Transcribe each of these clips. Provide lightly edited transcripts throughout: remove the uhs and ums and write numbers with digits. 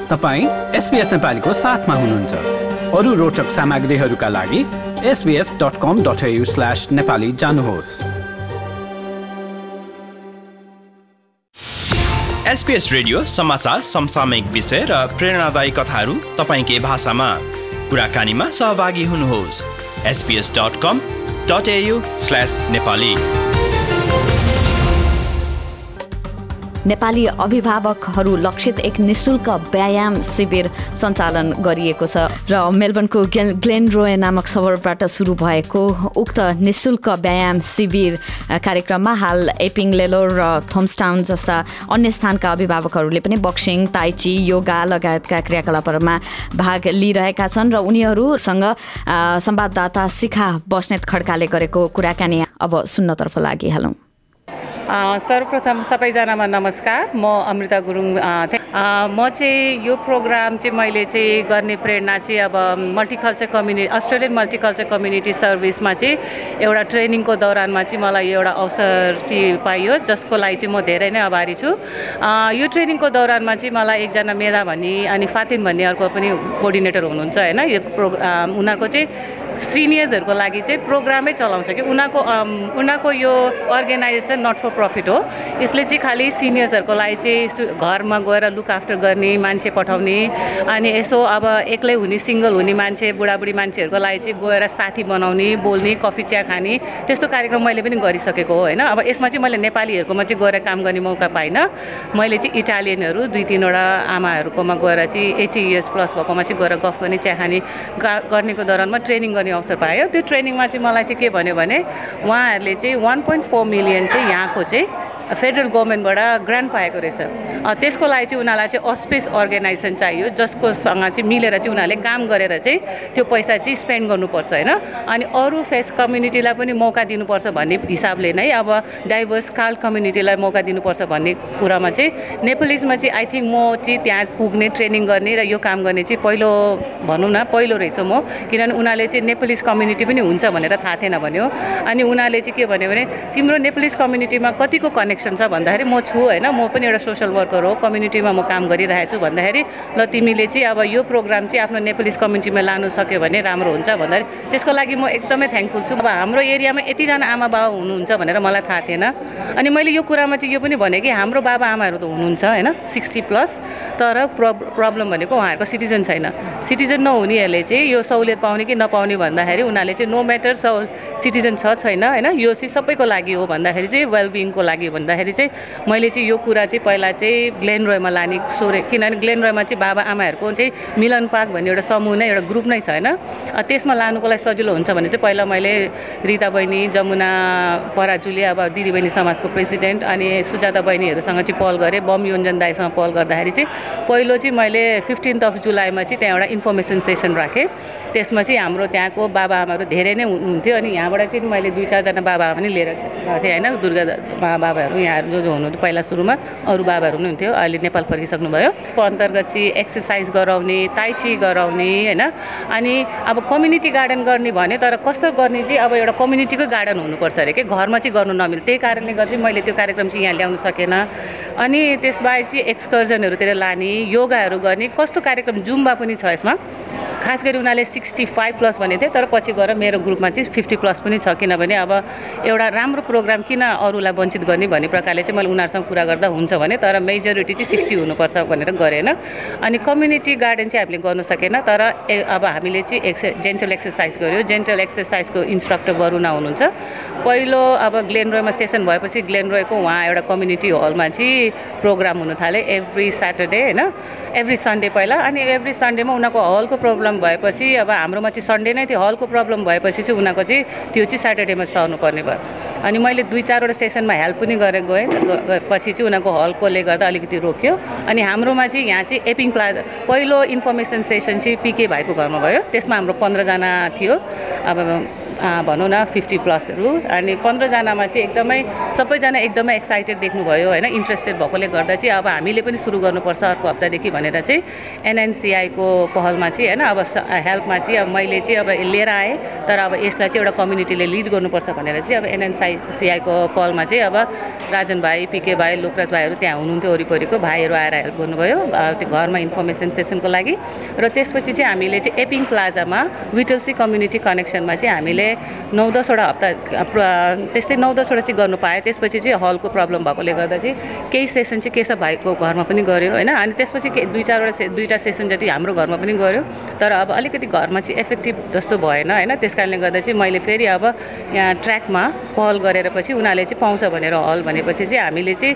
तपाईँ SBS नेपालीको साथमा हुनुहुन्छ। अरू रोचक सामग्रीहरूका लागि sbs.com.au/nepali जानुहोस्। SBS रेडियो समाचार, समसामयिक विषय र प्रेरणादायी कथाहरू तपाईकै भाषामा। कुराकानीमा सहभागी हुनुहोस्। sbs.com.au/nepali। नेपाली अभिभावकहरू लक्षित एक निशुल्क व्यायाम शिविर सञ्चालन गरिएको छ र मेलबर्नको ग्लेनरोय नामक सहरबाट सुरु भएको उक्त निशुल्क व्यायाम शिविर कार्यक्रममा हाल एपिङ-लेलोर र थोम्सटाउन जस्ता अन्य स्थानका अभिभावकहरूले पनि बक्सिङ, ताइची, योगा लगायतका क्रियाकलापहरूमा भाग लिइरहेका छन् र उनीहरूसँग संवाददाता शिखा बस्नेत खड्काले गरेको कुराकानी अब सुन्नतर्फ लागिहालौँ। सर्वप्रथम सबैजनामा नमस्कार। म अमृता गुरुङ। म चाहिँ यो प्रोग्राम चाहिँ मैले चाहिँ गर्ने प्रेरणा चाहिँ अब अस्ट्रेलियन मल्टिकल्चर कम्युनिटी सर्भिसमा चाहिँ एउटा ट्रेनिङको दौरानमा चाहिँ मलाई एउटा अवसर चाहिँ पाइयो, जसको लागि चाहिँ म धेरै नै आभारी छु। यो ट्रेनिङको दौरानमा चाहिँ मलाई एकजना मेधा भन्ने अनि फातिन भन्ने अर्को पनि कोअर्डिनेटर हुनुहुन्छ होइन। यो उनीहरूको चाहिँ सिनियर्सहरूको लागि चाहिँ प्रोग्रामै चलाउँछ कि उनीहरूको यो अर्गनाइजेसन नट फर प्रफिट हो। यसले चाहिँ खालि सिनियर्सहरूको लागि चाहिँ घरमा गएर लुक आफ्टर गर्ने मान्छे पठाउने अनि यसो अब एक्लै हुने सिङ्गल हुने मान्छे बुढाबुढी मान्छेहरूको लागि चाहिँ गएर साथी बनाउने, बोल्ने, कफी चिया खाने त्यस्तो कार्यक्रम मैले पनि गरिसकेको हो होइन। अब यसमा चाहिँ मैले नेपालीहरूकोमा चाहिँ गएर काम गर्ने मौका पाइनँ। मैले चाहिँ इटालियनहरू 2-3वटा आमाहरूकोमा गएर चाहिँ 80 इयर्स प्लस भएकोमा चाहिँ गएर गफ गर्ने, चिया खाने गर्नेको दौरानमा ट्रेनिङ गर्ने अवसर पायो। त्यो ट्रेनिङमा चाहिँ मलाई चाहिँ के भन्यो भने उहाँहरूले चाहिँ 1.4 मिलियन चाहिँ यहाँको चाहिँ फेडरल गभर्मेन्टबाट ग्रान्ट पाएको रहेछ। त्यसको लागि चाहिँ उनीहरूलाई चाहिँ अस्पेस अर्गनाइजेसन चाहियो, जसकोसँग चाहिँ मिलेर चाहिँ उनीहरूले काम गरेर चाहिँ त्यो पैसा चाहिँ स्पेन्ड गर्नुपर्छ होइन। अनि अरू फेस कम्युनिटीलाई पनि मौका दिनुपर्छ भन्ने हिसाबले नै अब डाइभर्स काल कम्युनिटीलाई मौका दिनुपर्छ भन्ने कुरामा चाहिँ नेपालीजमा चाहिँ आई थिङ्क म चाहिँ त्यहाँ पुग्ने, ट्रेनिङ गर्ने र यो काम गर्ने चाहिँ पहिलो रहेछ म। किनभने उनीहरूले चाहिँ नेपालीज कम्युनिटी पनि हुन्छ भनेर थाहा थिएन भन्यो। अनि उनीहरूले चाहिँ के भन्यो भने तिम्रो नेपालीज कम्युनिटीमा कतिको कनेक्सन छ भन्दाखेरि म छु होइन, म पनि एउटा सोसल वर्कर हो, कम्युनिटीमा म काम गरिरहेको छु भन्दाखेरि ल तिमीले चाहिँ अब यो प्रोग्राम चाहिँ आफ्नो नेपालीज कम्युनिटीमा लानु सक्यो भने राम्रो हुन्छ भन्दाखेरि त्यसको लागि म एकदमै थ्याङ्कफुल छु। अब हाम्रो एरियामा यतिजना आमा बाबा हुनुहुन्छ भनेर मलाई थाहा थिएन। अनि मैले यो कुरामा चाहिँ यो पनि भने कि हाम्रो बाबा आमाहरू त हुनुहुन्छ होइन 60+ तर प्रब्लम भनेको उहाँहरूको सिटिजन छैन। सिटिजन नहुनेहरूले चाहिँ यो सहुलियत पाउने कि नपाउने भन्दाखेरि उनीहरूले चाहिँ नो म्याटर सिटिजन छैन होइन, यो चाहिँ सबैको लागि हो भन्दाखेरि चाहिँ वेलबिङको लागि भन्दाखेरि चाहिँ मैले चाहिँ यो कुरा चाहिँ पहिला चाहिँ ग्लेनरोयमा लाने सोचे। किनभने ग्लेनरोयमा चाहिँ बाबा आमाहरूको चाहिँ मिलन पार्क भन्ने एउटा समूह नै, एउटा ग्रुप नै छ होइन। त्यसमा लानुको लागि सजिलो हुन्छ भने चाहिँ पहिला मैले रिता बहिनी, जमुना पराजुली अब दिदीबहिनी समाजको प्रेसिडेन्ट अनि सुजाता बहिनीहरूसँग चाहिँ पहल गरेँ। बम योन्जन दाईसँग पहल गर्दाखेरि चाहिँ पहिलो चाहिँ मैले 15 जुलाईमा चाहिँ त्यहाँ एउटा इन्फर्मेसन सेसन राखेँ। त्यसमा चाहिँ हाम्रो त्यहाँको बाबा आमाहरू धेरै नै हुनुहुन्थ्यो अनि यहाँबाट चाहिँ मैले 2-4जना बाबा आमा पनि लिएर गएको थिएँ होइन। दुर्गा बाबाहरू यहाँहरू जो हुनुहुन्थ्यो पहिला सुरुमा अरू बाबाहरू पनि हुन्थ्यो, अहिले नेपाल फर्किसक्नुभयो। यसको अन्तर्गत चाहिँ एक्सर्साइज गराउने, ताइची गराउने होइन। अनि अब कम्युनिटी गार्डन गर्ने भने तर कस्तो गर्ने चाहिँ अब एउटा कम्युनिटीको गार्डन हुनुपर्छ अरे कि घरमा चाहिँ गर्नु नमिल्छ। त्यही कारणले गर्दा चाहिँ मैले त्यो कार्यक्रम चाहिँ यहाँ ल्याउनु सकेन। अनि त्यसबाहेक चाहिँ एक्सकर्जनहरूतिर लाने, योगाहरू गर्ने, कस्तो कार्यक्रम जुम्बा पनि छ यसमा। खास गरी उनीहरूले 65+ भनेको थियो तर पछि गएर मेरो ग्रुपमा चाहिँ 50+ पनि छ। किनभने अब एउटा राम्रो प्रोग्राम किन अरूलाई वञ्चित गर्ने भन्ने प्रकारले चाहिँ मैले उनीहरूसँग कुरा गर्दा हुन्छ भने तर मेजोरिटी चाहिँ 60 हुनुपर्छ भनेर गरेन। अनि कम्युनिटी गार्डन चाहिँ हामीले गर्नु सकेन तर अब हामीले चाहिँ जेन्टल एक्सर्साइज गऱ्यो। जेन्टल एक्सर्साइजको इन्स्ट्रक्टर वरुणा हुनुहुन्छ। पहिलो अब ग्लेनरोयमा सेसन भएपछि ग्लेनरोयको उहाँ एउटा कम्युनिटी हलमा चाहिँ प्रोग्राम हुन थाल्यो एभ्री स्याटरडे होइन, एभ्री सन्डे पहिला। अनि एभ्री सन्डेमा उनीहरूको हलको प्रब्लम भएपछि अब हाम्रोमा चाहिँ सन्डे नै थियो, हलको प्रब्लम भएपछि चाहिँ उनीहरूको चाहिँ त्यो चाहिँ स्याटरडेमा सर्नुपर्ने भयो। अनि मैले 2-4वटा सेसनमा हेल्प पनि गरेर गएँ। पछि चाहिँ उनीहरूको हलकोले गर्दा अलिकति रोक्यो। अनि हाम्रोमा चाहिँ यहाँ चाहिँ एपिङ प्लाजा पहिलो इन्फर्मेसन सेसन चाहिँ पिके भाइको घरमा भयो। त्यसमा हाम्रो 15जना थियो। अब भनौँ न 50+ अनि 15जनामा चाहिँ सबैजना एकदमै एक्साइटेड देख्नुभयो होइन, इन्ट्रेस्टेड भएकोले गर्दा चाहिँ अब हामीले पनि सुरु गर्नुपर्छ अर्को हप्तादेखि भनेर चाहिँ एनएनसीआईको पहलमा चाहिँ होइन अब हेल्पमा चाहिँ अब मैले चाहिँ अब लिएर आएँ, तर अब यसलाई चाहिँ एउटा कम्युनिटीले लिड गर्नुपर्छ भनेर चाहिँ अब एनएनसीआईको पहलमा चाहिँ अब राजन भाइ, पिके भाइ, लोकराज भाइहरू त्यहाँ हुनुहुन्थ्यो, वरिपरिको भाइहरू आएर हेल्प गर्नुभयो त्यो घरमा इन्फर्मेसन सेसनको लागि। र त्यसपछि चाहिँ हामीले चाहिँ एपिङ प्लाजामा विटलसी कम्युनिटी कनेक्सनमा चाहिँ हामीले 9-10वटा हप्ता त्यस्तै 9-10वटा चाहिँ गर्नु पायो। त्यसपछि चाहिँ हलको प्रब्लम भएकोले गर्दा चाहिँ केही सेसन चाहिँ केशव भाइको घरमा पनि गऱ्यो होइन, अनि त्यसपछि 2-4वटा सेसन जति हाम्रो घरमा पनि गऱ्यो, तर अब अलिकति घरमा चाहिँ इफेक्टिभ जस्तो भएन होइन। त्यस कारणले गर्दा चाहिँ मैले फेरि अब यहाँ ट्र्याकमा पहल गरेर पछि उनीहरूले चाहिँ पाउँछ भनेर हल भनेपछि चाहिँ हामीले चाहिँ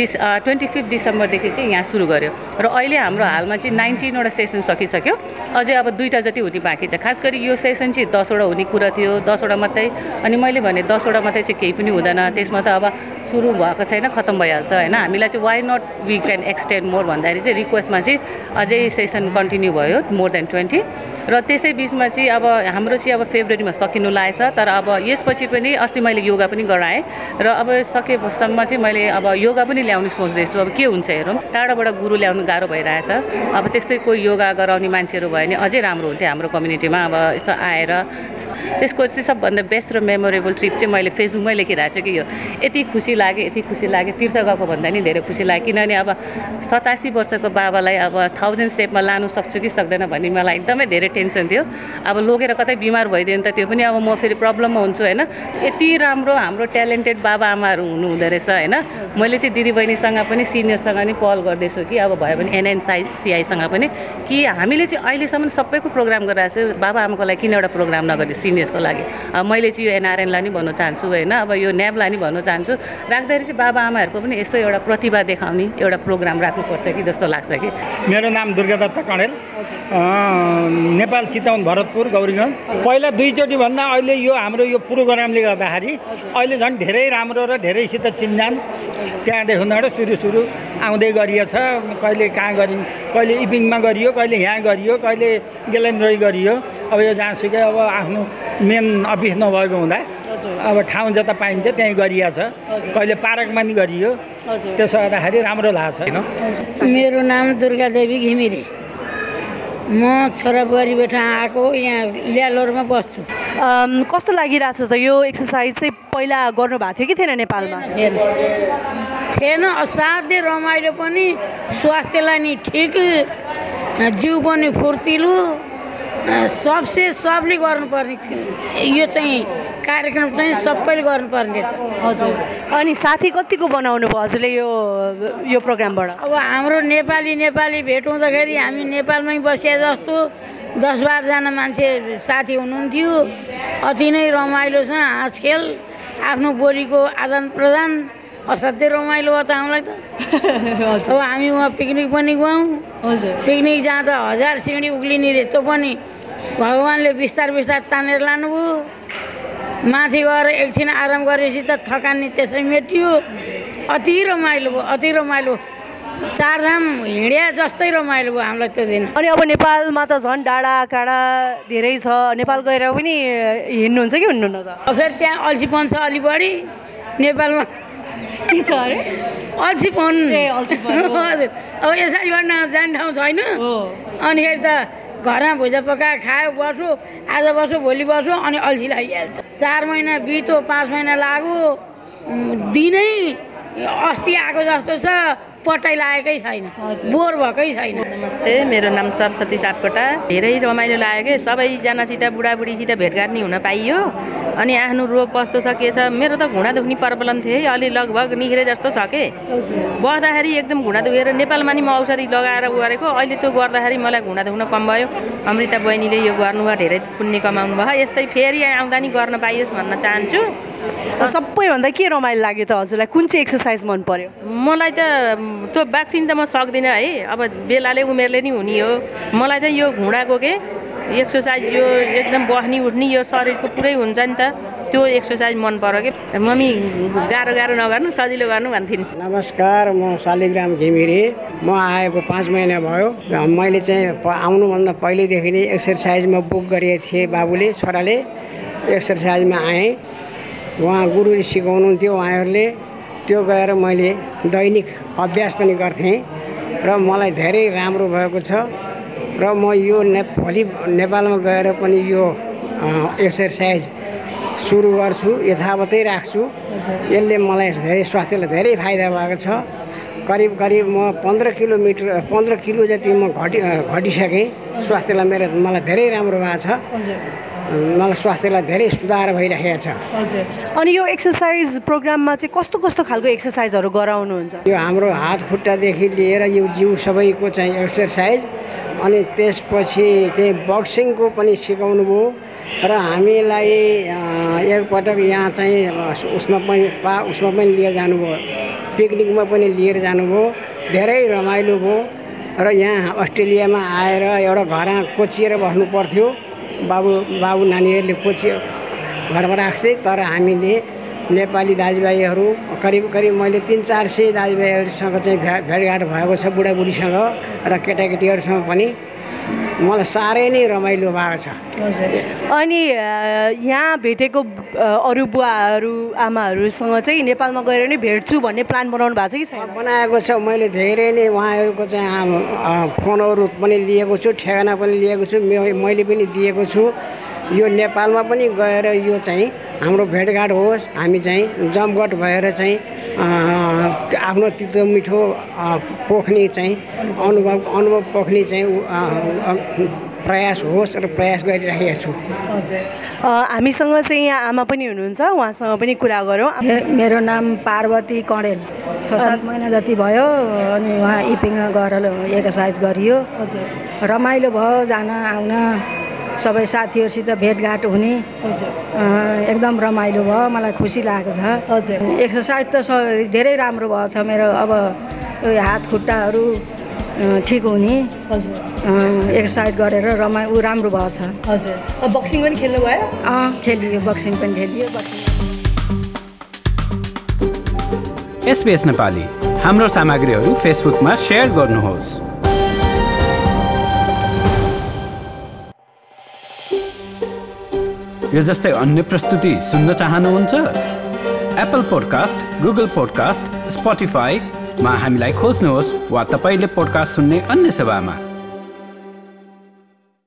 25 डिसेम्बरदेखि चाहिँ यहाँ सुरु गऱ्यो र अहिले हाम्रो हालमा चाहिँ 19वटा सेसन सकिसक्यो, अझै अब 2टा जति हुने बाँकी छ। खास गरी यो सेसन चाहिँ 10वटा हुने कुरा थियो, 10वटा मात्रै, अनि मैले भने 10वटा मात्रै चाहिँ केही पनि हुँदैन, त्यसमा त अब सुरु भएको छैन, खत्तम भइहाल्छ होइन। हामीलाई चाहिँ why not we can extend more भन्दाखेरि चाहिँ रिक्वेस्टमा चाहिँ अझै सेसन कन्टिन्यू भयो मोर देन 20 र त्यसै बिचमा चाहिँ अब हाम्रो चाहिँ अब फेब्रुअरीमा सकिनु लागेछ, तर अब यसपछि पनि अस्ति मैले योगा पनि गराएँ र अब सकेसम्म चाहिँ मैले अब योगा पनि ल्याउनु सोच्दैछु, अब के हुन्छ हेरौँ। टाढोबाट गुरु ल्याउनु गाह्रो भइरहेछ, अब त्यस्तै कोही योगा गराउने मान्छेहरू भयो भने अझै राम्रो हुन्थ्यो हाम्रो कम्युनिटीमा अब यसो आएर। त्यसको चाहिँ सबभन्दा बेस्ट र मेमोरेबल ट्रिप चाहिँ मैले फेसबुकमै लेखिरहेको छु कि यो यति खुसी लाग्यो तीर्थ गएको भन्दा नि धेरै खुसी लाग्यो, किनभने अब 87 वर्षको बाबालाई अब 1000 स्टेपमा लानु सक्छु कि सक्दैन भन्ने मलाई एकदमै धेरै टेन्सन थियो। अब लगेर कतै बिमार भइदियो भने त त्यो पनि अब म फेरि प्रब्लममा हुन्छु होइन। यति राम्रो हाम्रो ट्यालेन्टेड बाबा आमाहरू हुनुहुँदो रहेछ होइन। मैले चाहिँ दिदीबहिनीसँग पनि सिनियरसँग नि पहल गर्दैछु कि अब भयो भने एनएनसीआईसँग पनि कि हामीले चाहिँ अहिलेसम्म सबैको प्रोग्राम गरिरहेको छु, बाबा आमाको लागि किन एउटा प्रोग्राम नगर्ने सिनियर्सको लागि। अब मैले चाहिँ यो एनआरएनलाई नि भन्न चाहन्छु होइन, अब यो न्याबलाई नि भन्न चाहन्छु, राख्दाखेरि चाहिँ बाबा आमाहरूको पनि यसो एउटा प्रतिभा देखाउने एउटा प्रोग्राम राख्नुपर्छ कि जस्तो लाग्छ कि। मेरो नाम दुर्गादत्त कणेल, नेपाल चितवन भरतपुर गौरीगञ्ज। पहिला 2चोटि भन्दा अहिले यो हाम्रो यो प्रोग्रामले गर्दाखेरि अहिले झन् धेरै राम्रो र धेरैसित चिन्जान त्यहाँदेखिबाट सुरु आउँदै गरिएछ। कहिले कहाँ गरियो, कहिले इपिङमा गरियो, कहिले यहाँ गरियो, कहिले गेलेन्द्रै गरियो। अब यो जहाँसुकै अब आफ्नो मेन अफिस नभएको हुँदा अब ठाउँ जता पाइन्छ त्यहीँ गरिएछ, कहिले पार्कमा नि गरियो। त्यसो गर्दाखेरि राम्रो लाग्छ। मेरो नाम दुर्गादेवी घिमिरे, म छोराबुहारीबाट आएको, यहाँ ल्यालोरमा बस्छु। कस्तो लागिरहेछ त यो एक्सर्साइज चाहिँ? पहिला गर्नुभएको थियो कि थिएन नेपालमा? थिएन, असाध्यै रमाइलो पनि, स्वास्थ्यलाई नि ठिक, जिउ पनि फुर्तिलो, सबले गर्नुपर्ने यो चाहिँ कार्यक्रम चाहिँ सबैले गर्नुपर्ने छ। हजुर, अनि साथी कतिको बनाउनु भयो हजुरले यो प्रोग्रामबाट? अब हाम्रो नेपाली भेट हुँदाखेरि हामी नेपालमै बसे जस्तो 10-12 जना मान्छे साथी हुनुहुन्थ्यो। अति नै रमाइलो छ, हाँसखेल, आफ्नो बोलीको आदान प्रदान, असाध्यै रमाइलो भयो त हामीलाई त। अब हामी उहाँ पिकनिक पनि गयौँ। हजुर, पिकनिक जाँदा 1000 सिँढी उक्लिने रे, त्यो पनि भगवान्ले बिस्तार लानुभयो। माथि गएर एकछिन आराम गरेपछि त थकान नि त्यसै मेटियो। अति रमाइलो भयो, अति रमाइलो, 4 धाम हिँड्या जस्तै रमाइलो भयो हामीलाई त्यो दिन। अनि अब नेपालमा त झन् डाँडा काँडा धेरै छ, नेपाल गएर पनि हिँड्नुहुन्छ कि हुनुहुन्न त? फेरि त्यहाँ अल्छीपन छ अलि बढी नेपालमा। के छ अरे? अल्छीपन। हजुर, अब यसरी गर्न जाने ठाउँ छैन, अनि फेरि त घरमा भुजा पकाएर खायो, बस्यो, आज बस्यो भोलि बस्यो, अनि अल्छी लागिहाल्छ। 4 महिना बित्यो, 5 महिना लाग्यो, दिनै अस्ति आएको जस्तो छ, पटाइ लागेकै छैन, बोर भएकै छैन। नमस्ते, मेरो नाम सरस्वती सापकोटा। धेरै रमाइलो लाग्यो कि सबैजनासित बुढाबुढीसित भेटघाट नि हुन पाइयो। अनि आफ्नो रोग कस्तो छ के छ, मेरो त घुँडा दुख्ने प्रब्लम थियो, अलि लगभग निख्रे जस्तो छ के, बस्दाखेरि एकदम घुँडा दुखेर नेपालमा नि म औषधि लगाएर गरेको, अहिले त्यो गर्दाखेरि मलाई घुँडा दुख्न कम भयो। अमृता बहिनीले यो गर्नुभयो, धेरै पुण्य कमाउनु भयो। यस्तै फेरि आउँदा नि गर्न पाइयोस् भन्न चाहन्छु। सबैभन्दा के रमाइलो लाग्यो त हजुरलाई? कुन चाहिँ एक्सर्साइज मन पर्यो? मलाई त त्यो भ्याक्सिन त म सक्दिनँ है, अब बेलाले उमेरले नि हुने हो। मलाई चाहिँ यो घुँडाको के एक्सर्साइज, यो एकदम बस्ने उठ्ने यो शरीरको पुरै हुन्छ नि त, त्यो एक्सर्साइज मन पर्यो कि। मम्मी गाह्रो नगर्नु, सजिलो गर्नु भन्थिन्। नमस्कार, म शालिग्राम घिमिरे। म आएको 5 महिना भयो। मैले चाहिँ आउनुभन्दा पहिलेदेखि नै एक्सर्साइजमा बुक गरेको थिएँ बाबुले, छोराले। एक्सर्साइजमा आएँ। उहाँ गुरुले सिकाउनुहुन्थ्यो, उहाँहरूले त्यो गएर मैले दैनिक अभ्यास पनि गर्थेँ र मलाई धेरै राम्रो भएको छ र म यो भोलि नेपालमा गएर पनि यो एक्सर्साइज सुरु गर्छु, यथावतै राख्छु। यसले मलाई धेरै स्वास्थ्यलाई धेरै फाइदा भएको छ। करिब म 15 किलो जति म घटिसकेँ। स्वास्थ्यलाई मलाई धेरै राम्रो भएको छ। मलाई स्वास्थ्यलाई धेरै सुधार भइरहेको छ। हजुर। अनि यो एक्सर्साइज प्रोग्राममा चाहिँ कस्तो कस्तो खालको एक्सर्साइजहरू गराउनुहुन्छ? यो हाम्रो हात खुट्टादेखि लिएर यो जिउ सबैको चाहिँ एक्सर्साइज, अनि त्यसपछि चाहिँ बक्सिङको पनि सिकाउनु भयो र हामीलाई एकपटक यहाँ चाहिँ उसमा पनि लिएर जानुभयो, पिकनिकमा पनि लिएर जानुभयो। धेरै रमाइलो भयो र यहाँ अस्ट्रेलियामा आएर एउटा घरमा कोचिएर बस्नु पर्थ्यो। बाबु नानीहरूले घरमा राख्थे, तर हामीले नेपाली दाजुभाइहरू करिब मैले 300-400 दाजुभाइहरूसँग चाहिँ भेटघाट भएको छ, बुढाबुढीसँग र केटाकेटीहरूसँग पनि। मलाई साह्रै नै रमाइलो भएको छ। अनि यहाँ भेटेको अरू बुवाहरू आमाहरूसँग चाहिँ नेपालमा गएर नै भेट्छु भन्ने प्लान बनाउनु भएको छ कि छैन? बनाएको छ। मैले धेरै नै उहाँहरूको चाहिँ फोनहरू पनि लिएको छु, ठेगाना पनि लिएको छु, मैले पनि दिएको छु। यो नेपालमा पनि गएर यो चाहिँ हाम्रो भेटघाट होस्, हामी चाहिँ जमघट भएर चाहिँ आफ्नो तितो मिठो पोख्ने चाहिँ अनुभव पोख्ने चाहिँ प्रयास होस् र प्रयास गरिरहेको छु। हजुर। हामीसँग चाहिँ यहाँ आमा पनि हुनुहुन्छ, उहाँसँग पनि कुरा गरौँ। मेरो नाम पार्वती कँडेल। 6-7 महिना जति भयो अनि उहाँ इपिङमा गएर एक्सर्साइज गरियो। हजुर। रमाइलो भयो, जान आउन सबै साथीहरूसित भेटघाट हुने। हजुर। एकदम रमाइलो भयो, मलाई खुसी लागेको छ। हजुर। एक्सर्साइज त धेरै राम्रो भएको छ मेरो। अब हात खुट्टाहरू ठिक हुने। हजुर। एक्सर्साइज गरेर राम्रो भएको छ। हजुर। बक्सिङ पनि खेल्नु भयो? खेलियो, बक्सिङ पनि खेलियो। SBS नेपाली हाम्रो सामग्रीहरू फेसबुकमा सेयर गर्नुहोस्। यो जस्तै अन्य प्रस्तुति सुन्न चाहनुहुन्छ? एप्पल पोडकास्ट, गुगल पोडकास्ट, स्पोटिफाईमा हामीलाई खोज्नुहोस् वा तपाईँले पोडकास्ट सुन्ने अन्य सेवामा।